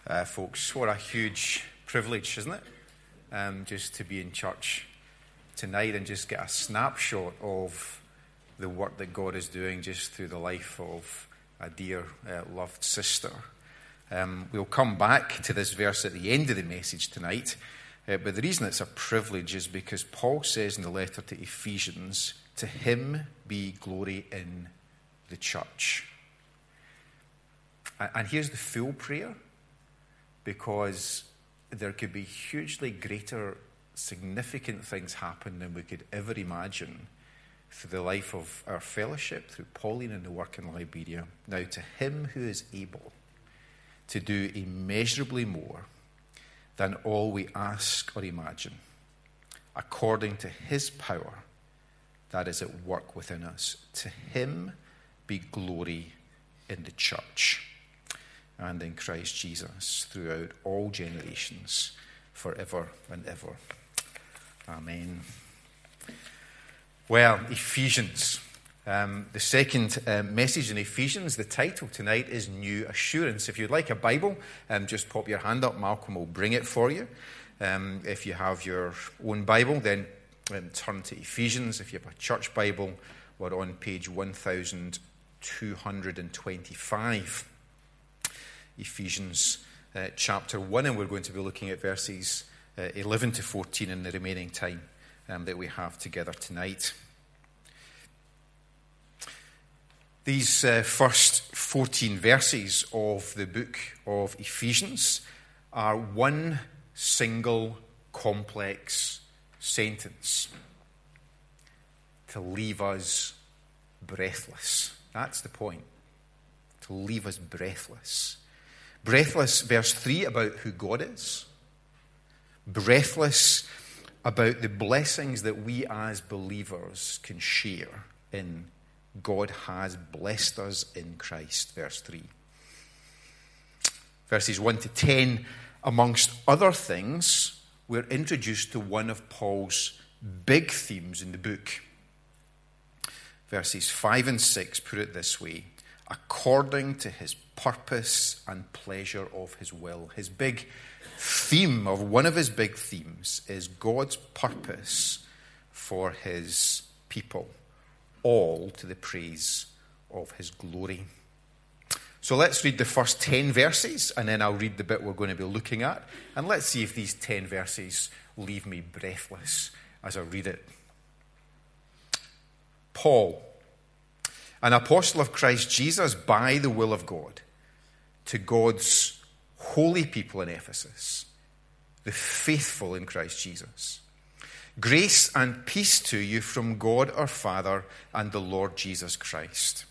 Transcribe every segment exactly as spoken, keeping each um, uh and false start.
Uh, folks, what a huge privilege, isn't it? Um, just to be in church tonight and just get a snapshot of the work that God is doing just through the life of a dear, uh, loved sister. Um, we'll come back to this verse at the end of the message tonight, uh, but the reason it's a privilege is because Paul says in the letter to Ephesians, "To him be glory in the church." And here's the full prayer, because there could be hugely greater, significant things happen than we could ever imagine through the life of our fellowship, through Pauline and the work in Liberia. Now, to him who is able to do immeasurably more than all we ask or imagine, according to his power that is at work within us, to him be glory in the church and in Christ Jesus throughout all generations, forever and ever. Amen. Well, Ephesians. Um, the second uh, message in Ephesians, the title tonight is New Assurance. If you'd like a Bible, um, just pop your hand up. Malcolm will bring it for you. Um, if you have your own Bible, then um, turn to Ephesians. If you have a church Bible, we're on page one thousand two hundred twenty-five. Ephesians uh, chapter one, and we're going to be looking at verses uh, eleven to fourteen in the remaining time um, that we have together tonight. These uh, first fourteen verses of the book of Ephesians are one single complex sentence: to leave us breathless. That's the point. To leave us breathless. Breathless, verse three, about who God is. Breathless about the blessings that we as believers can share in God has blessed us in Christ, verse three. Verses one to ten, amongst other things, we're introduced to one of Paul's big themes in the book. Verses five and six put it this way: according to his purpose and pleasure of his will. His big theme, of one of his big themes, is God's purpose for his people, all to the praise of his glory. So let's read the first ten verses, and then I'll read the bit we're going to be looking at, and let's see if these ten verses leave me breathless as I read it. Paul, an apostle of Christ Jesus by the will of God, to God's holy people in Ephesus, the faithful in Christ Jesus. Grace and peace to you from God our Father and the Lord Jesus Christ.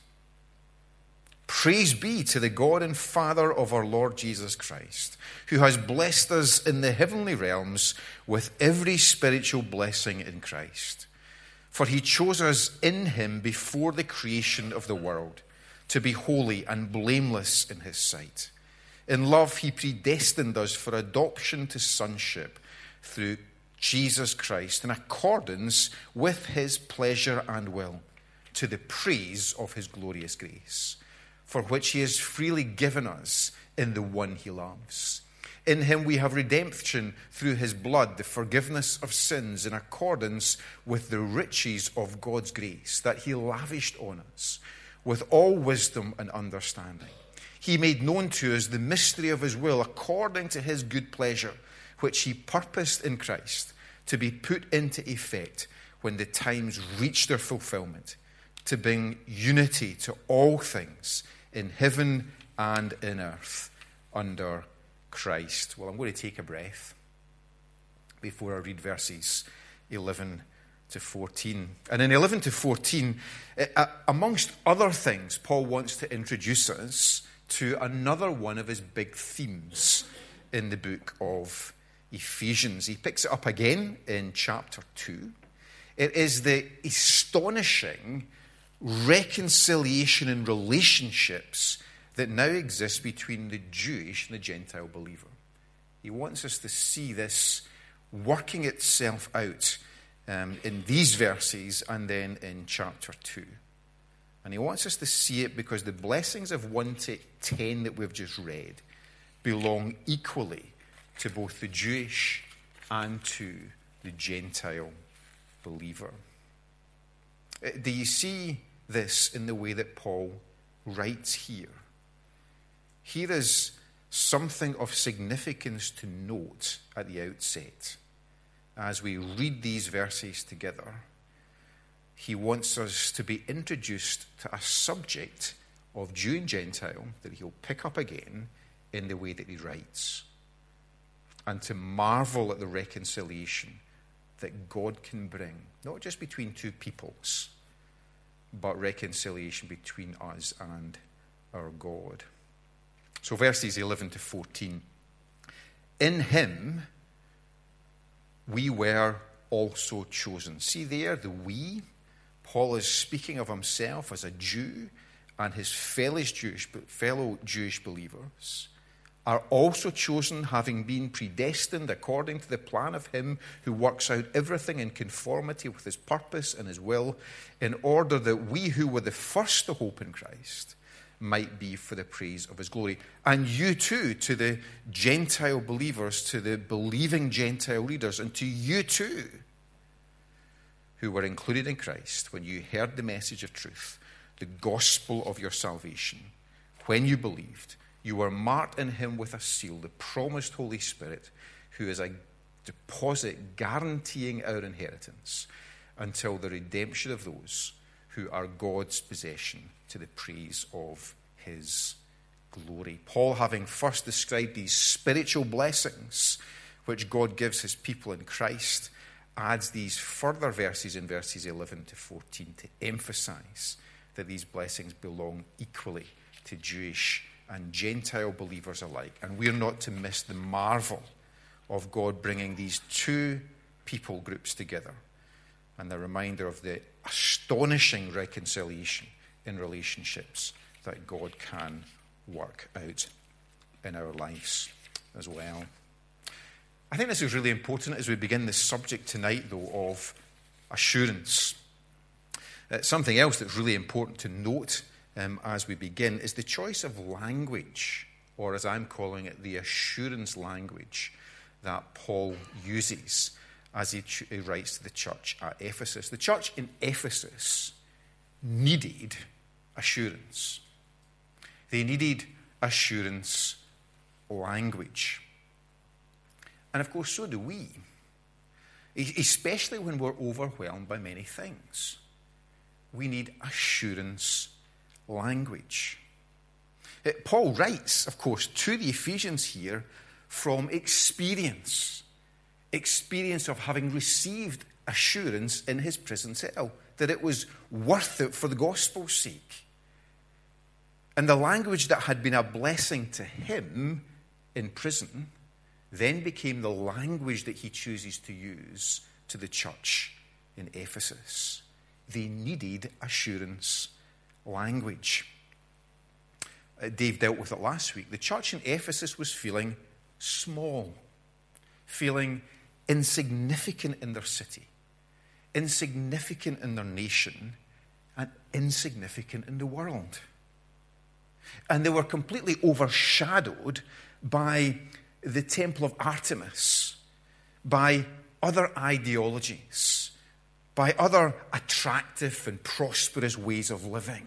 Praise be to the God and Father of our Lord Jesus Christ, who has blessed us in the heavenly realms with every spiritual blessing in Christ. For he chose us in him before the creation of the world to be holy and blameless in his sight. In love, he predestined us for adoption to sonship through Jesus Christ, in accordance with his pleasure and will, to the praise of his glorious grace, for which he has freely given us in the one he loves. In him we have redemption through his blood, the forgiveness of sins, in accordance with the riches of God's grace that he lavished on us, with all wisdom and understanding. He made known to us the mystery of his will, according to his good pleasure, which he purposed in Christ to be put into effect when the times reach their fulfillment, to bring unity to all things in heaven and in earth under Christ. Well, I'm going to take a breath before I read verses eleven to fourteen. And in eleven to fourteen, uh, amongst other things, Paul wants to introduce us to another one of his big themes in the book of Ephesians. He picks it up again in chapter two. It is the astonishing reconciliation and relationships that now exist between the Jewish and the Gentile believer. He wants us to see this working itself out um, in these verses and then in chapter two. And he wants us to see it because the blessings of one to ten that we've just read belong equally to both the Jewish and to the Gentile believer. Do you see this in the way that Paul writes here? Here is something of significance to note at the outset. As we read these verses together, he wants us to be introduced to a subject of Jew and Gentile that he'll pick up again in the way that he writes, and to marvel at the reconciliation that God can bring, not just between two peoples, but reconciliation between us and our God. So verses eleven to fourteen. In him we were also chosen. See there, the we. Paul is speaking of himself as a Jew, and his fellow Jewish, fellow Jewish believers are also chosen, having been predestined according to the plan of him who works out everything in conformity with his purpose and his will, in order that we who were the first to hope in Christ might be for the praise of his glory. And you too, to the Gentile believers, to the believing Gentile readers, and to you too, who were included in Christ when you heard the message of truth, the gospel of your salvation. When you believed, you were marked in him with a seal, the promised Holy Spirit, who is a deposit guaranteeing our inheritance until the redemption of those who are God's possession, to the praise of his glory. Paul, having first described these spiritual blessings which God gives his people in Christ, adds these further verses in verses eleven to fourteen to emphasize that these blessings belong equally to Jewish and Gentile believers alike. And we're not to miss the marvel of God bringing these two people groups together, and the reminder of the astonishing reconciliation in relationships that God can work out in our lives as well. I think this is really important as we begin this subject tonight, though, of assurance. Uh, something else that's really important to note um, as we begin is the choice of language, or as I'm calling it, the assurance language that Paul uses as he, ch- he writes to the church at Ephesus. The church in Ephesus needed assurance. They needed assurance language. And of course, so do we, especially when we're overwhelmed by many things. We need assurance language. Paul writes, of course, to the Ephesians here from experience. Experience of having received assurance in his prison cell, that it was worth it for the gospel's sake. And the language that had been a blessing to him in prison then became the language that he chooses to use to the church in Ephesus. They needed assurance language. Uh, Dave dealt with it last week. The church in Ephesus was feeling small, feeling insignificant in their city, insignificant in their nation, and insignificant in the world. And they were completely overshadowed by the temple of Artemis, by other ideologies, by other attractive and prosperous ways of living.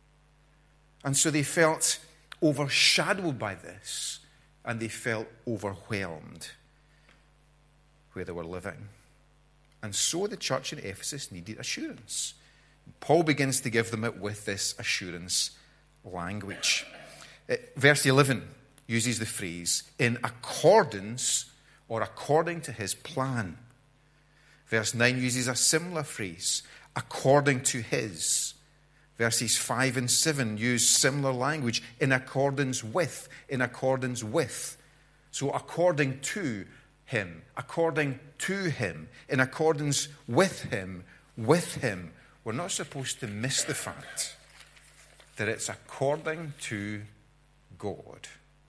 And so they felt overshadowed by this, and they felt overwhelmed where they were living. And so the church in Ephesus needed assurance. Paul begins to give them it with this assurance language. Verse eleven uses the phrase, in accordance or according to his plan. Verse nine uses a similar phrase, according to his. Verses five and seven use similar language, in accordance with, in accordance with. So according to him, according to him, in accordance with him, with him. We're not supposed to miss the fact that it's according to God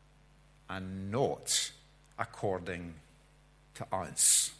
and not according to us.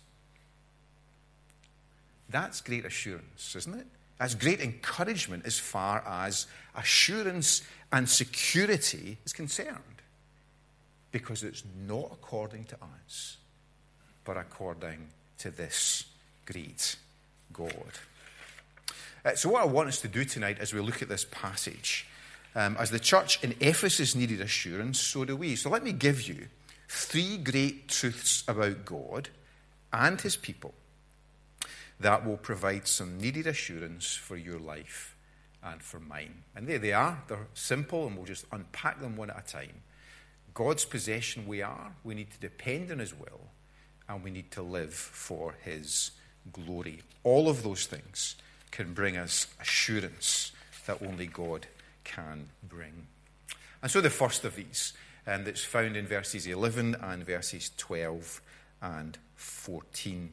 That's great assurance, isn't it? That's great encouragement as far as assurance and security is concerned. because it's not according to us, but according to this great God. Uh, so what I want us to do tonight as we look at this passage, um, as the church in Ephesus needed assurance, so do we. So let me give you three great truths about God and his people that will provide some needed assurance for your life and for mine. And there they are. They're simple, and we'll just unpack them one at a time. God's possession we are. We need to depend on his will, and we need to live for his glory. All of those things can bring us assurance that only God can bring. And so the first of these, um, that's found in verses eleven and verses twelve and fourteen.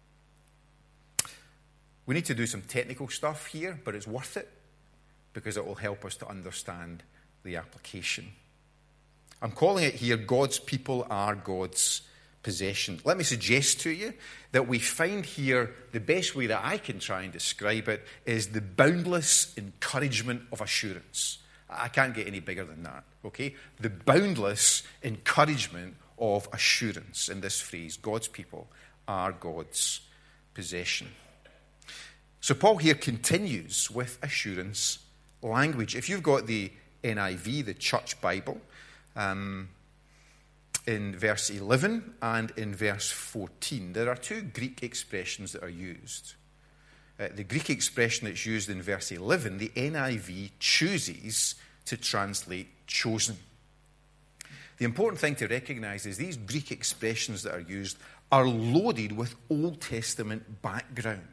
We need to do some technical stuff here, but it's worth it because it will help us to understand the application. I'm calling it here, God's people are God's possession. Let me suggest to you that we find here, the best way that I can try and describe it is the boundless encouragement of assurance. I can't get any bigger than that, okay? The boundless encouragement of assurance in this phrase, God's people are God's possession. So Paul here continues with assurance language. If you've got the N I V, the Church Bible, um, in verse eleven and in verse fourteen, there are two Greek expressions that are used. Uh, the Greek expression that's used in verse eleven, the N I V chooses to translate chosen. The important thing to recognize is these Greek expressions that are used are loaded with Old Testament background.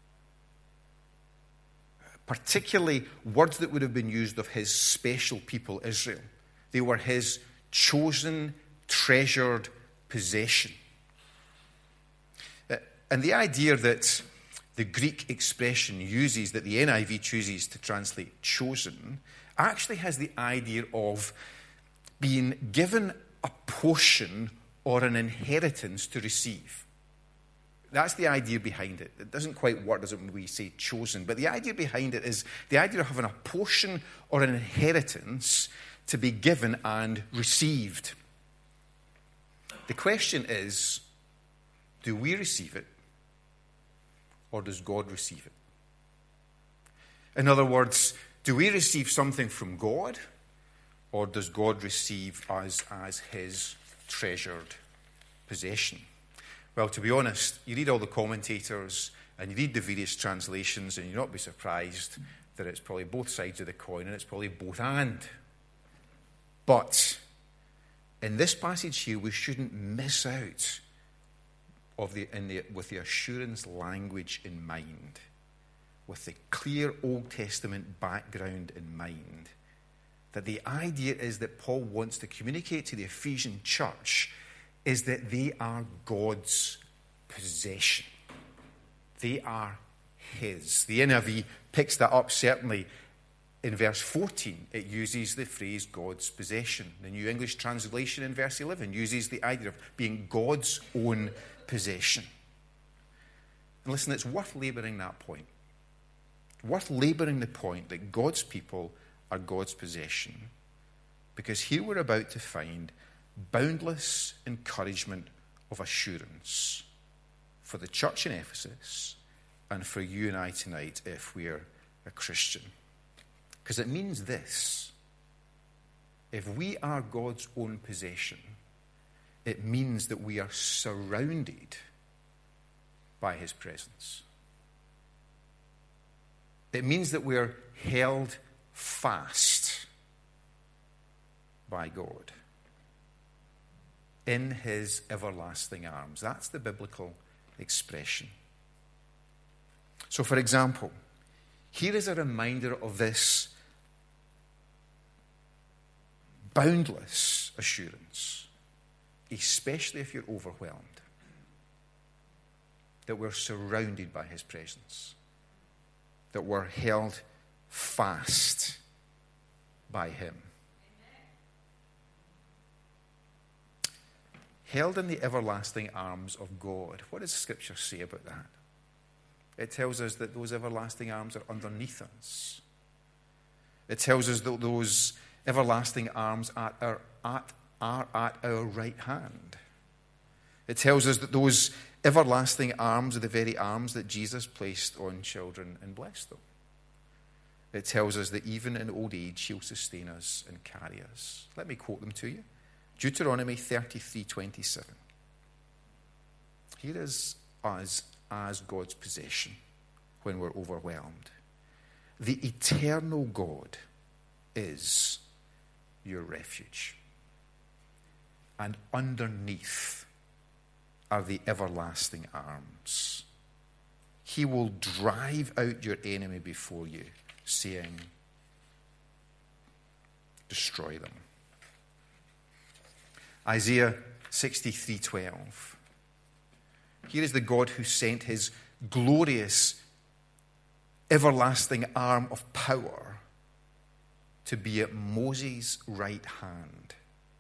Particularly words that would have been used of his special people, Israel. They were his chosen, treasured possession. And the idea that the Greek expression uses, that the N I V chooses to translate chosen, actually has the idea of being given a portion or an inheritance to receive. That's the idea behind it. It doesn't quite work, does it, when we say chosen, but the idea behind it is the idea of having a portion or an inheritance to be given and received. The question is, do we receive it, or does God receive it? In other words, do we receive something from God, or does God receive us as his treasured possession? Well, to be honest, you read all the commentators and you read the various translations, and you'll not be surprised that it's probably both sides of the coin, and it's probably both and. But in this passage here, we shouldn't miss out of the, in the, with the assurance language in mind, with the clear Old Testament background in mind, that the idea is that Paul wants to communicate to the Ephesian church is that they are God's possession. They are his. The N I V picks that up certainly in verse fourteen. It uses the phrase God's possession. The New English Translation in verse eleven uses the idea of being God's own possession. And listen, it's worth labouring that point. Worth labouring the point that God's people are God's possession, because here we're about to find boundless encouragement of assurance for the church in Ephesus and for you and I tonight if we're a Christian. Because it means this: if we are God's own possession, it means that we are surrounded by his presence. It means that we're held fast by God in his everlasting arms. That's the biblical expression. So, for example, here is a reminder of this boundless assurance, especially if you're overwhelmed, that we're surrounded by his presence, that we're held fast by him. Held in the everlasting arms of God. What does Scripture say about that? It tells us that those everlasting arms are underneath us. It tells us that those everlasting arms are at are at our right hand. It tells us that those everlasting arms are the very arms that Jesus placed on children and blessed them. It tells us that even in old age, he'll sustain us and carry us. Let me quote them to you. Deuteronomy thirty-three twenty-seven. Here is us as God's possession when we're overwhelmed. The eternal God is your refuge, and underneath are the everlasting arms. He will drive out your enemy before you, saying, destroy them. Isaiah sixty-three twelve. Here is the God who sent his glorious, everlasting arm of power to be at Moses' right hand.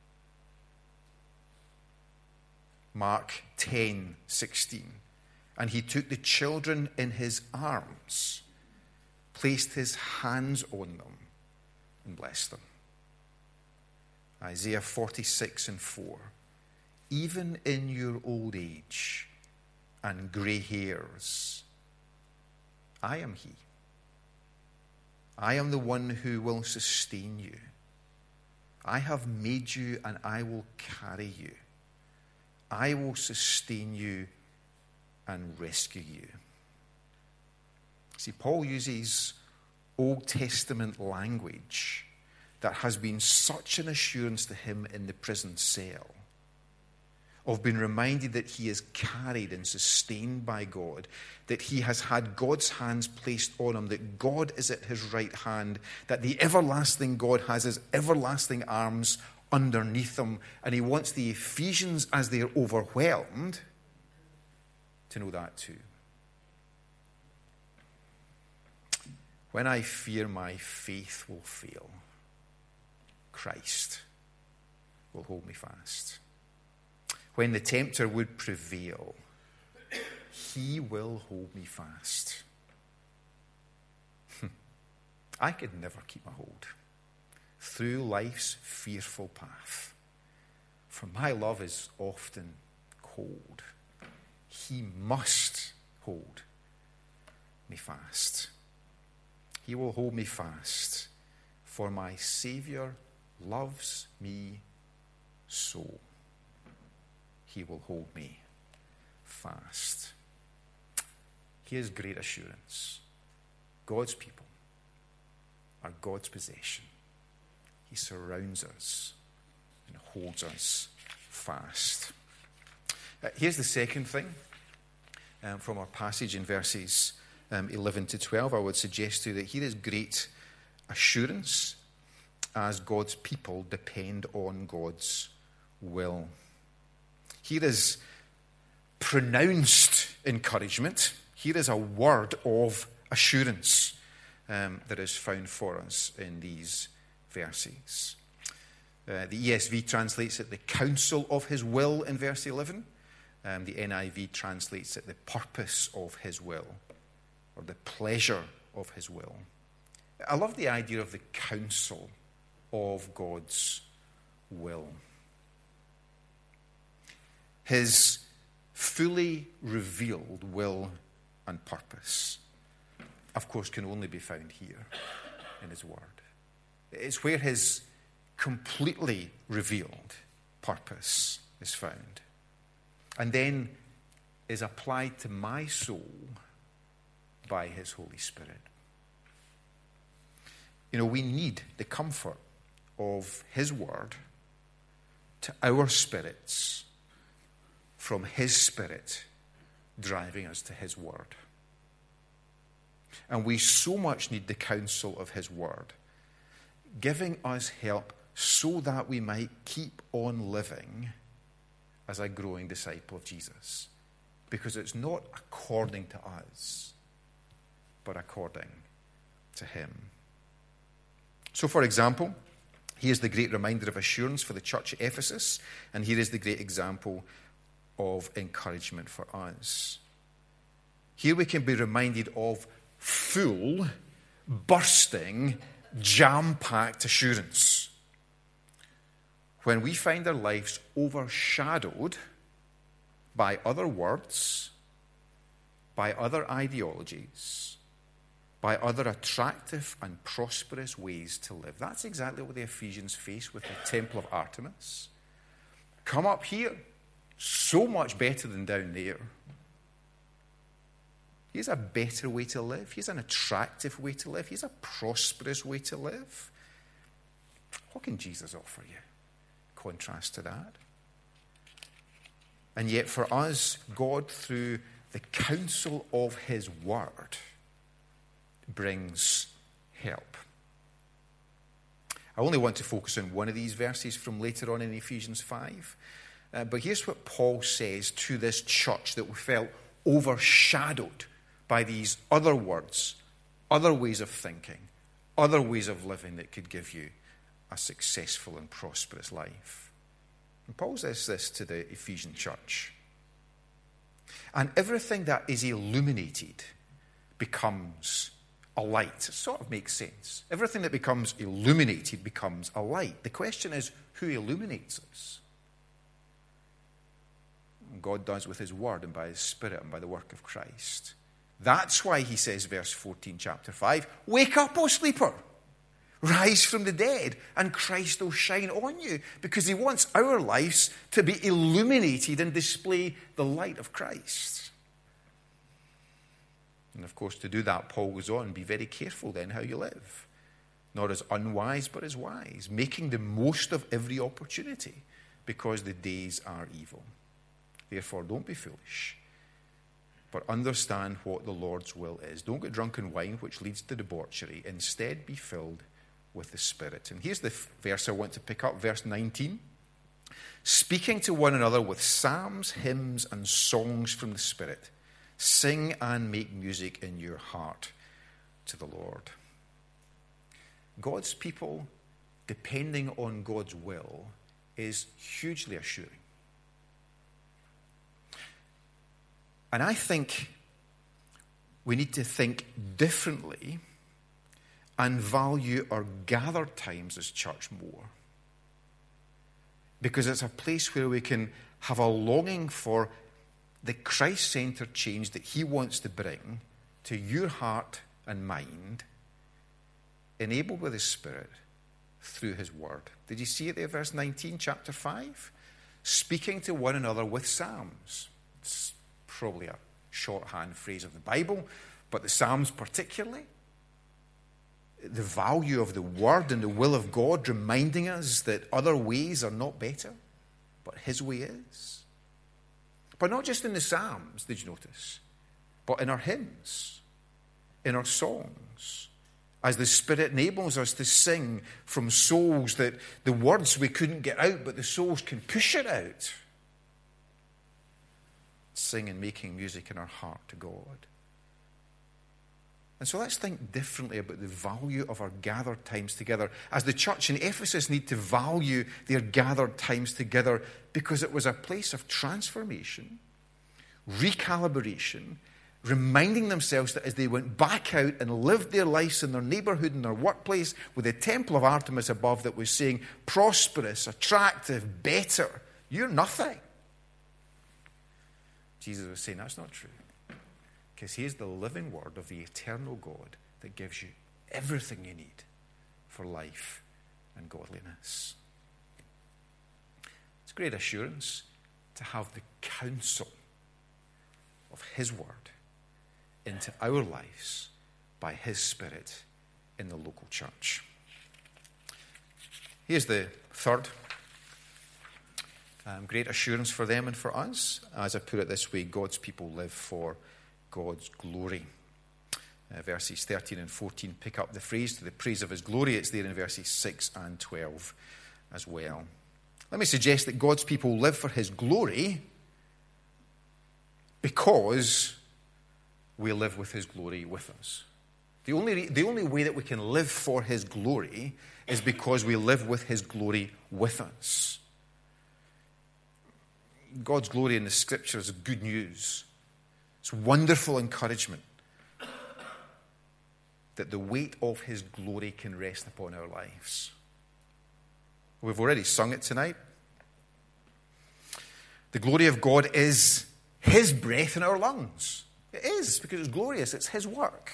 Mark ten sixteen. And he took the children in his arms, placed his hands on them, and blessed them. Isaiah forty-six and four. Even in your old age and grey hairs, I am he. I am the one who will sustain you. I have made you and I will carry you. I will sustain you and rescue you. See, Paul uses Old Testament language that has been such an assurance to him in the prison cell, of being reminded that he is carried and sustained by God, that he has had God's hands placed on him, that God is at his right hand, that the everlasting God has his everlasting arms underneath him, and he wants the Ephesians, as they're overwhelmed, to know that too. When I fear my faith will fail, Christ will hold me fast. When the tempter would prevail, he will hold me fast. I could never keep my hold through life's fearful path, for my love is often cold. He must hold me fast. He will hold me fast, for my Savior loves me so. He will hold me fast. Here's great assurance. God's people are God's possession. He surrounds us and holds us fast. Uh, here's the second thing um, from our passage in verses um, eleven to twelve. I would suggest to you that here is great assurance as God's people depend on God's will. Here is pronounced encouragement. Here is a word of assurance um, that is found for us in these verses. Uh, the E S V translates it the counsel of his will in verse eleven. Um, the N I V translates it the purpose of his will, or the pleasure of his will. I love the idea of the counsel of God's will. His fully revealed will and purpose, of course, can only be found here in his word. It's where his completely revealed purpose is found, and then is applied to my soul by his Holy Spirit. You know, we need the comfort of his word to our spirits from his Spirit driving us to his word. And we so much need the counsel of his word, giving us help so that we might keep on living as a growing disciple of Jesus. Because it's not according to us, but according to him. So, for example, here's the great reminder of assurance for the church at Ephesus, and here is the great example of encouragement for us. Here we can be reminded of full, bursting, jam-packed assurance. when we find our lives overshadowed by other words, by other ideologies, by other attractive and prosperous ways to live. That's exactly what the Ephesians face with the temple of Artemis. Come up here, so much better than down there. Here's a better way to live. Here's an attractive way to live. Here's a prosperous way to live. What can Jesus offer you? Contrast to that. And yet for us, God, through the counsel of his word, brings help. I only want to focus on one of these verses from later on in Ephesians five. Uh, but here's what Paul says to this church that felt overshadowed by these other words, other ways of thinking, other ways of living that could give you a successful and prosperous life. And Paul says this to the Ephesian church. And everything that is illuminated becomes a light. It sort of makes sense. Everything that becomes illuminated becomes a light. The question is, who illuminates us? God does with his word and by his Spirit and by the work of Christ. That's why he says, verse fourteen, chapter five, wake up, O sleeper. Rise from the dead, and Christ will shine on you, because he wants our lives to be illuminated and display the light of Christ. And of course, to do that, Paul goes on, be very careful then how you live. Not as unwise, but as wise, making the most of every opportunity, because the days are evil. Therefore, don't be foolish, but understand what the Lord's will is. Don't get drunk in wine, which leads to debauchery. Instead, be filled with the Spirit. And here's the verse I want to pick up, verse nineteen. Speaking to one another with psalms, hymns, and songs from the Spirit, sing and make music in your heart to the Lord. God's people, depending on God's will, is hugely assuring. And I think we need to think differently and value our gathered times as church more. Because it's a place where we can have a longing for the Christ-centered change that he wants to bring to your heart and mind, enabled with his Spirit through his word. Did you see it there, verse nineteen, chapter five? Speaking to one another with psalms. It's probably a shorthand phrase of the Bible, but the Psalms particularly, the value of the word and the will of God, reminding us that other ways are not better, but his way is. But not just in the Psalms, did you notice, but in our hymns, in our songs, as the Spirit enables us to sing from souls that the words we couldn't get out, but the souls can push it out. Sing and making music in our heart to God. And so let's think differently about the value of our gathered times together, as the church in Ephesus need to value their gathered times together, because it was a place of transformation, recalibration, reminding themselves that as they went back out and lived their lives in their neighborhood and their workplace with the temple of Artemis above that was saying, prosperous, attractive, better, you're nothing. Jesus was saying, that's not true. Because here's the living word of the eternal God that gives you everything you need for life and godliness. It's great assurance to have the counsel of his word into our lives by his Spirit in the local church. Here's the third um, great assurance for them and for us. As I put it this way, God's people live for God's glory. Uh, verses thirteen and fourteen pick up the phrase to the praise of his glory. It's there in verses six and twelve as well. Let me suggest that God's people live for his glory because we live with his glory with us. The only, the only way that we can live for his glory is because we live with his glory with us. God's glory in the Scriptures is good news. It's wonderful encouragement that the weight of his glory can rest upon our lives. We've already sung it tonight. The glory of God is his breath in our lungs. It is, because it's glorious. It's his work.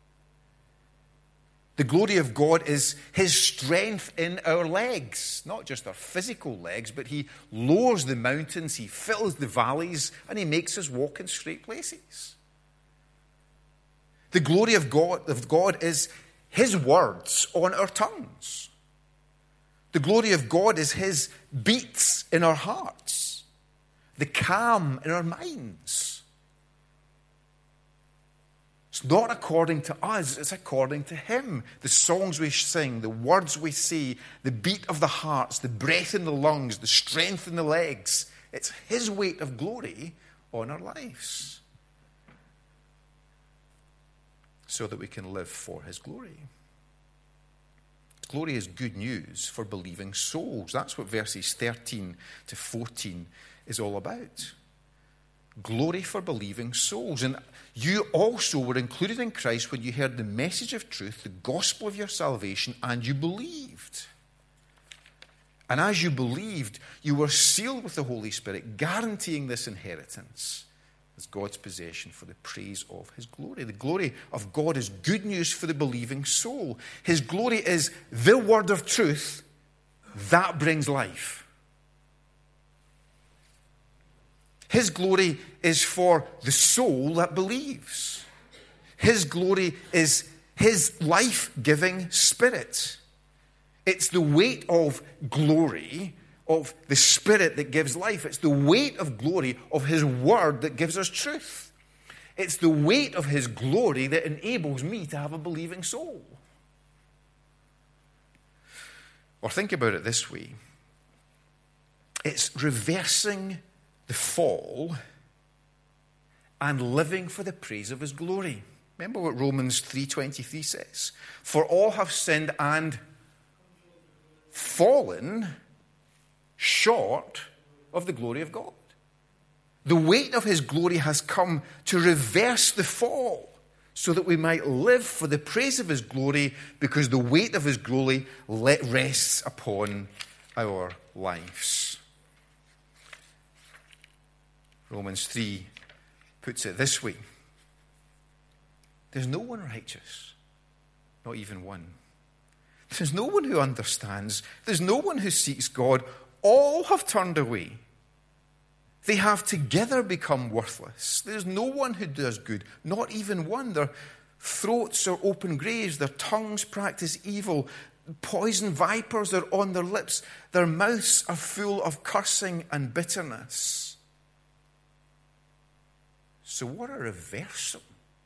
The glory of God is his strength in our legs, not just our physical legs, but he lowers the mountains, he fills the valleys, and he makes us walk in straight places. The glory of God, of God is his words on our tongues. The glory of God is his beats in our hearts, the calm in our minds. It's not according to us, it's according to him. The songs we sing, the words we say, the beat of the hearts, the breath in the lungs, the strength in the legs. It's his weight of glory on our lives, so that we can live for his glory. Glory is good news for believing souls. That's what verses thirteen to fourteen is all about. Glory for believing souls. And you also were included in Christ when you heard the message of truth, the gospel of your salvation, and you believed. And as you believed, you were sealed with the Holy Spirit, guaranteeing this inheritance as God's possession for the praise of his glory. The glory of God is good news for the believing soul. His glory is the word of truth that brings life. His glory is for the soul that believes. His glory is his life-giving spirit. It's the weight of glory of the Spirit that gives life. It's the weight of glory of his word that gives us truth. It's the weight of his glory that enables me to have a believing soul. Or think about it this way. It's reversing the fall and living for the praise of his glory. Remember what Romans three twenty-three says. For all have sinned and fallen short of the glory of God. The weight of his glory has come to reverse the fall, so that we might live for the praise of his glory, because the weight of his glory rests upon our lives. Romans three puts it this way. There's no one righteous, not even one. There's no one who understands. There's no one who seeks God. All have turned away. They have together become worthless. There's no one who does good, not even one. Their throats are open graves. Their tongues practice evil. Poison vipers are on their lips. Their mouths are full of cursing and bitterness. So what a reversal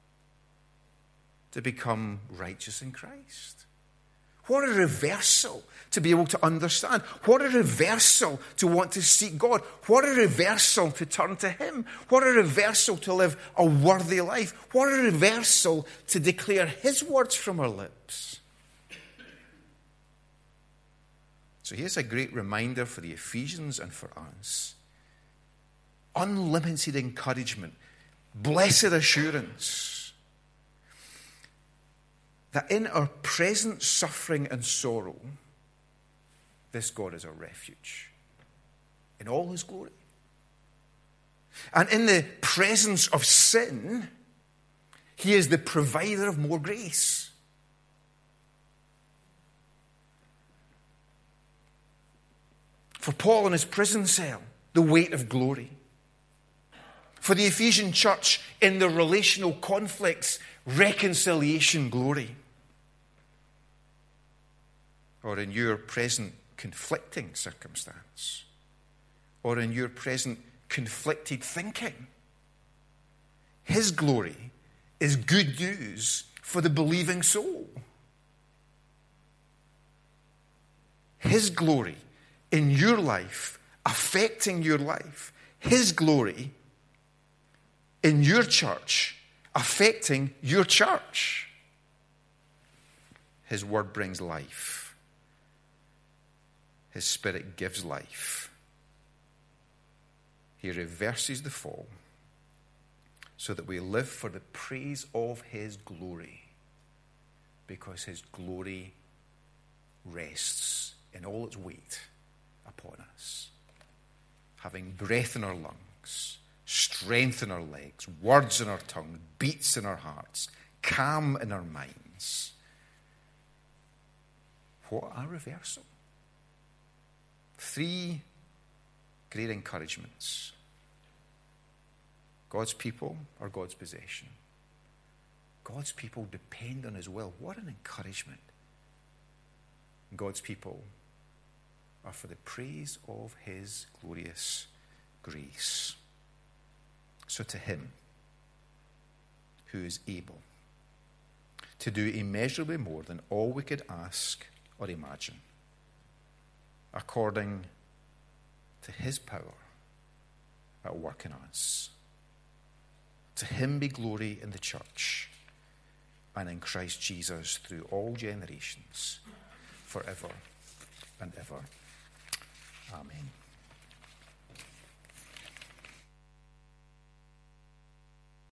to become righteous in Christ. What a reversal to be able to understand. What a reversal to want to seek God. What a reversal to turn to him. What a reversal to live a worthy life. What a reversal to declare his words from our lips. So here's a great reminder for the Ephesians and for us. Unlimited encouragement. Blessed assurance that in our present suffering and sorrow, this God is our refuge in all his glory. And in the presence of sin, he is the provider of more grace. For Paul in his prison cell, the weight of glory. For the Ephesian church in their relational conflicts, reconciliation glory. Or in your present conflicting circumstance. Or in your present conflicted thinking. His glory is good news for the believing soul. His glory in your life, affecting your life. His glory in your church, affecting your church. His word brings life. His Spirit gives life. He reverses the fall so that we live for the praise of his glory, because his glory rests in all its weight upon us. Having breath in our lungs, strength in our legs, words in our tongue, beats in our hearts, calm in our minds. What a reversal. Three great encouragements. God's people are God's possession. God's people depend on his will. What an encouragement. God's people are for the praise of his glorious grace. So to him who is able to do immeasurably more than all we could ask or imagine, according to his power at work in us. To him be glory in the church and in Christ Jesus through all generations, forever and ever. Amen.